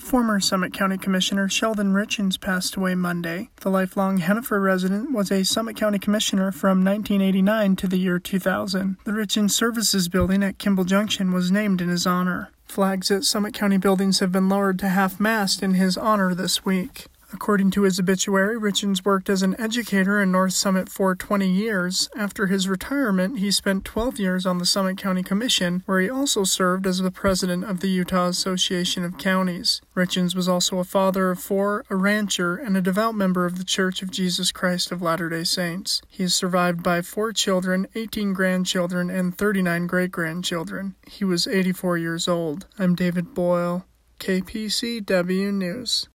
Former Summit County Commissioner Sheldon Richens passed away Monday. The lifelong Hennifer resident was a Summit County Commissioner from 1989 to the year 2000. The Richens Services Building at Kimball Junction was named in his honor. Flags at Summit County buildings have been lowered to half-mast in his honor this week. According to his obituary, Richens worked as an educator in North Summit for 20 years. After his retirement, he spent 12 years on the Summit County Commission, where he also served as the president of the Utah Association of Counties. Richens was also a father of 4, a rancher, and a devout member of the Church of Jesus Christ of Latter-day Saints. He is survived by 4 children, 18 grandchildren, and 39 great-grandchildren. He was 84 years old. I'm David Boyle, KPCW News.